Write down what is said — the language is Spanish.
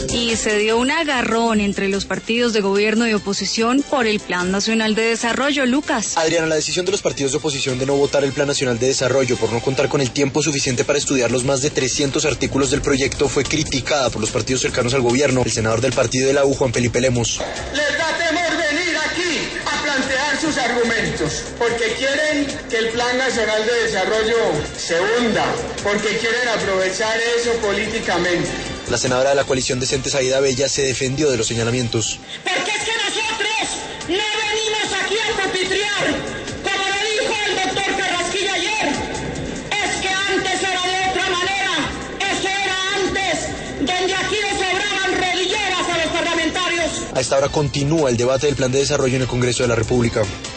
Y se dio un agarrón entre los partidos de gobierno y oposición por el Plan Nacional de Desarrollo. Lucas. Adriana, la decisión de los partidos de oposición de no votar el Plan Nacional de Desarrollo por no contar con el tiempo suficiente para estudiar los más de 300 artículos del proyecto fue criticada por los partidos cercanos al gobierno. El senador del partido de la U, Juan Felipe Lemos. Les da temor venir aquí a plantear sus argumentos, porque quieren que el Plan Nacional de Desarrollo se hunda, porque quieren aprovechar eso políticamente. La senadora de la coalición Decentes, Aida Bella, se defendió de los señalamientos. Porque es que nosotros no venimos aquí a copitrear, como lo dijo el doctor Carrasquilla ayer. Es que antes era de otra manera, eso era antes, donde aquí le sobraban rodilleras a los parlamentarios. A esta hora continúa el debate del Plan de Desarrollo en el Congreso de la República.